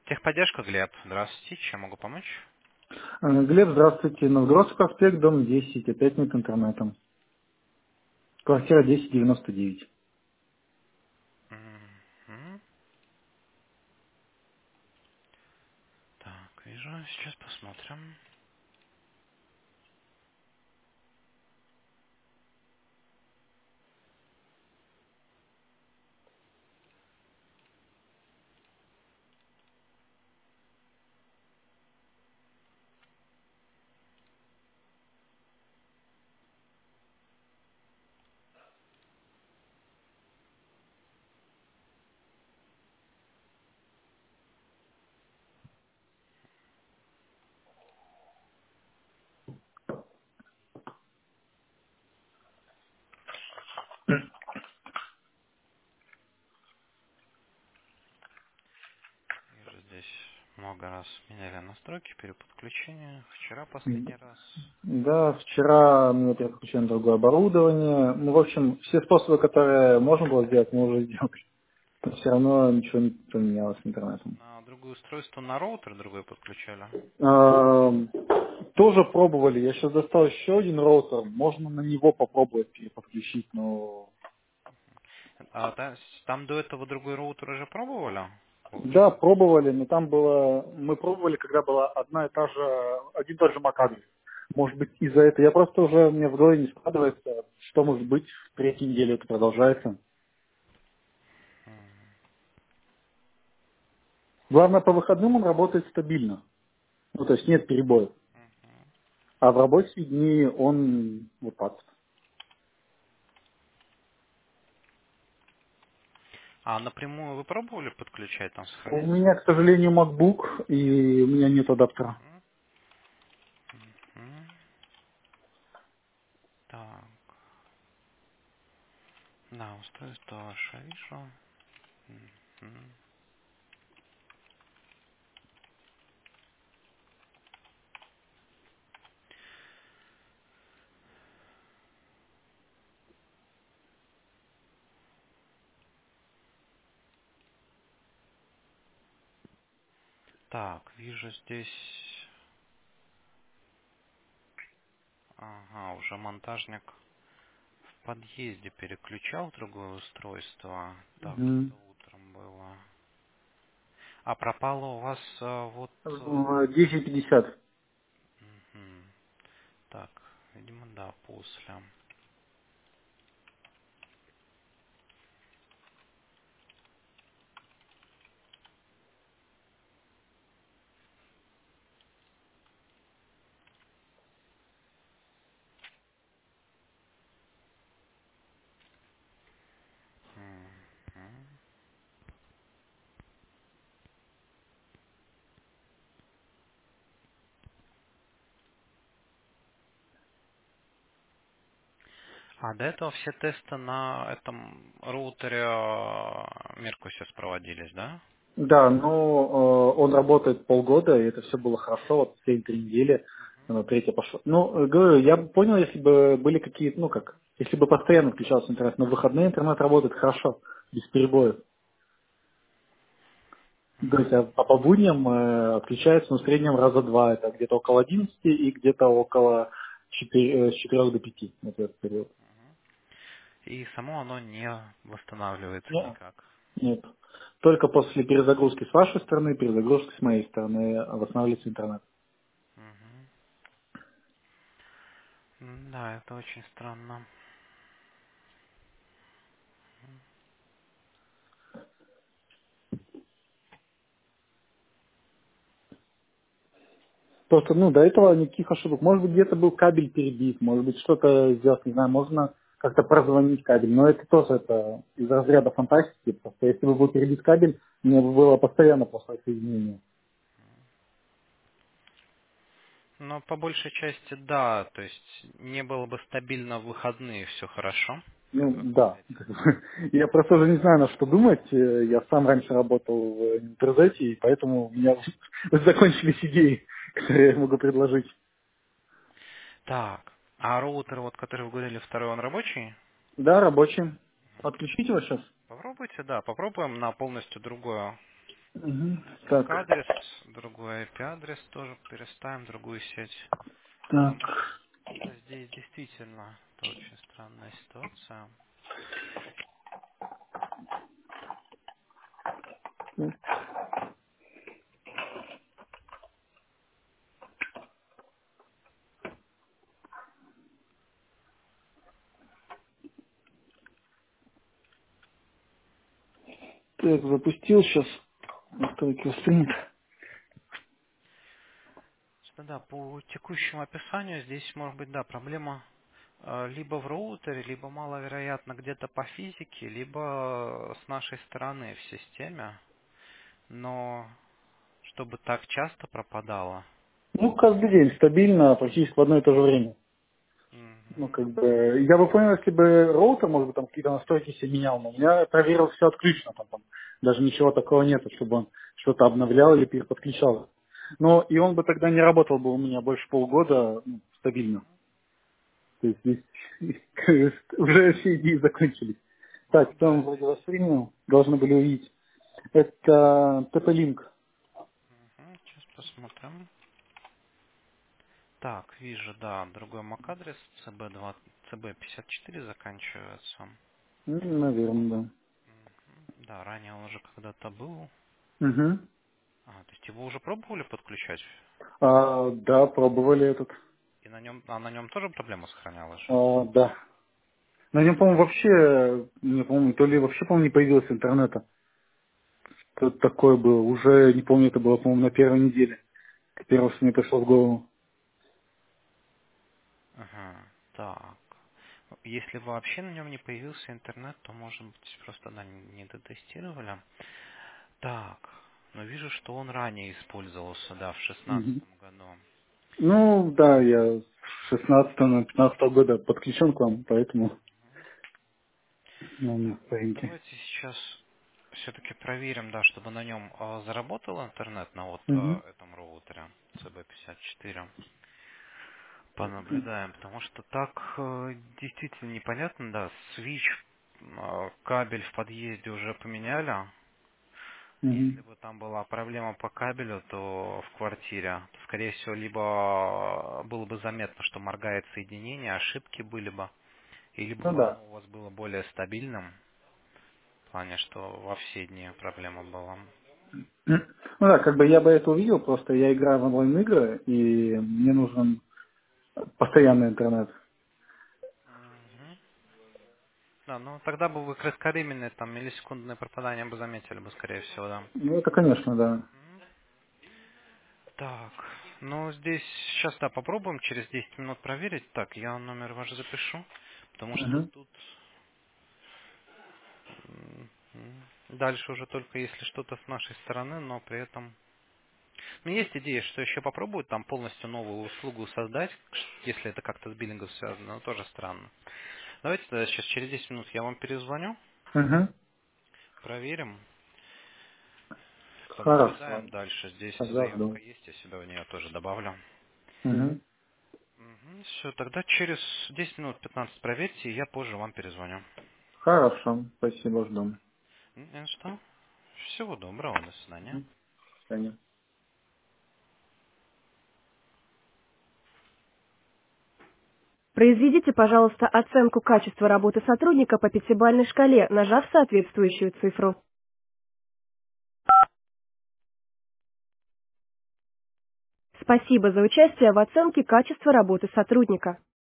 Техподдержка, Глеб. Здравствуйте. Чем могу помочь? Глеб, здравствуйте. Новгородский проспект, дом 10, опять нет интернетом. Квартира 1099. Мгм. Так, вижу. Сейчас посмотрим. Вижу, здесь много раз меняли настройки, переподключения. Вчера последний раз. Да, вчера мне переключили на другое оборудование. Ну, в общем, все способы, которые можно было сделать, мы уже сделали. Но все равно ничего не поменялось с интернетом. На другое устройство на роутер другой подключали. Эм, Тоже пробовали. Я сейчас достал еще один роутер. Можно на него попробовать переподключить, но... Там до этого другой роутер уже пробовали? Да, Получается. пробовали, но там было... Мы пробовали, когда была одна и та же... Один и тот же MAC-адрес. Может быть, из-за этого. Я просто уже... Мне в голове не складывается, что может быть в третьей неделе это продолжается. Главное, по выходным он работает стабильно. Ну, то есть нет перебоев. А в рабочие дни он вот так. А напрямую вы пробовали подключать, там У сохраняется? меня, к сожалению, MacBook, и у меня нет адаптера. Мгм. Мгм. Так. Да, устройство ваше вижу. Мгм. Так, вижу здесь... Ага, уже монтажник в подъезде переключал другое устройство. Так, Мгм. это утром было. А пропало у вас вот... В 10:50. Мгм. Так, видимо, да, после. Мгм. А до этого все тесты на этом роутере Меркусис проводились, да? Да, но он работает полгода, и это все было хорошо, вот все 3 недели, третья пошла. Ну, говорю, я бы понял, если бы были какие-то, ну как, если бы постоянно включался интернет, но в выходные интернет работает хорошо, без перебоев. То есть, а по будням отключается, ну, в среднем раза два, это где-то около 11 и где-то около с 4 до 5, вот этот период. И само оно не восстанавливается Нет. никак. Нет. Только после перезагрузки с вашей стороны, перезагрузки с моей стороны восстанавливается интернет. Мгм. Да, это очень странно. Просто, ну, до этого никаких ошибок. Может быть, где-то был кабель перебит, может быть, что-то сделать, не знаю, можно как-то прозвонить кабель. Но это тоже это из разряда фантастики. Просто если бы был перебит кабель, мне бы было постоянно плохое соединение. Но по большей части да, то есть не было бы стабильно в выходные, все хорошо, Ну, как вы да. говорите. Я просто уже не знаю, на что думать. Я сам раньше работал в интернете, и поэтому у меня закончились идеи, которые я могу предложить. Так, а роутер, вот который вы говорили, второй, он рабочий? Да, рабочий. Отключить его сейчас? Попробуйте, да, попробуем на полностью другое. Мгм. Так, MAC-адрес, другой IP-адрес тоже переставим, другую сеть. так, Потому что здесь действительно это очень странная ситуация. так, запустил сейчас. Настройки воспринят. Что да, по текущему описанию здесь может быть, да, проблема либо в роутере, либо маловероятно где-то по физике, либо с нашей стороны в системе. Но чтобы так часто пропадало. Ну, каждый день стабильно, практически в одно и то же время. Ну, Мгм. как бы, я бы понял, если бы роутер, может быть, там какие-то настройки себе менял, но я проверил все отключено, там, даже ничего такого нету, чтобы он что-то обновлял или переподключал. Но и он бы тогда не работал бы у меня больше полгода, ну, стабильно. То есть здесь уже все идеи закончились. Ну Так, да, там вроде здесь. воспринял, должны были увидеть. Это TP-Link. Сейчас посмотрим. Так, вижу, да, другой MAC-адрес CB2, CB54 заканчивается. Наверное, Да, ранее он уже когда-то был. да. Угу. То есть его уже пробовали подключать? Да, пробовали этот. И на нем тоже проблема сохранялась же? Да. На нем, по-моему, вообще, не помню, то ли вообще, по-моему, не появилось интернета. Что-то такое было. Уже, не помню, это было, по-моему, на первой неделе. Первое, что мне пришло в голову. Ага, так. Если вообще на нем не появился интернет, то, может быть, просто да, не дотестировали. Так, но вижу, что он ранее использовался, да, в Мгм. шестнадцатом году. Ну, да, я с 16 на 15 года подключен к вам, поэтому ну, у меня Так, в ну порядке. давайте сейчас все-таки проверим, да, чтобы на нем заработал интернет на вот Мгм. этом роутере CB54. Понаблюдаем, потому что так действительно непонятно, да, свич, кабель в подъезде уже поменяли. Если Мгм. бы там была проблема по кабелю, то в квартире, то, скорее всего, либо было бы заметно, что моргает соединение, ошибки были бы, и либо Ну бы да. оно у вас было более стабильным, в плане, что во все дни проблема была. Ну да, как бы я бы это увидел, просто я играю в онлайн-игры, и мне нужен постоянный интернет. Мгм. Да, ну тогда бы вы кратковременное там миллисекундное пропадание бы заметили бы, скорее всего, да. Ну, это, конечно, да. Мгм. Так, ну здесь сейчас, да, попробуем через 10 минут проверить. Так, я номер ваш запишу, потому что Мгм. тут дальше уже только если что-то с нашей стороны, но при этом... Ну, есть идея, что еще попробуют там полностью новую услугу создать, если это как-то с биллингом связано, но тоже странно. Давайте тогда сейчас через 10 минут я вам перезвоню, Мгм. проверим, Хорошо. понаблюдаем дальше. Здесь Тогда заявка жду. есть, я себя в нее тоже добавлю. Мгм. Все, тогда через 10 минут 15 проверьте, и я позже вам перезвоню. Хорошо. Спасибо, жду. Не за что. Всего доброго, до свидания. Мгм. До свидания. Произведите, пожалуйста, оценку качества работы сотрудника по пятибалльной шкале, нажав соответствующую цифру. Спасибо за участие в оценке качества работы сотрудника.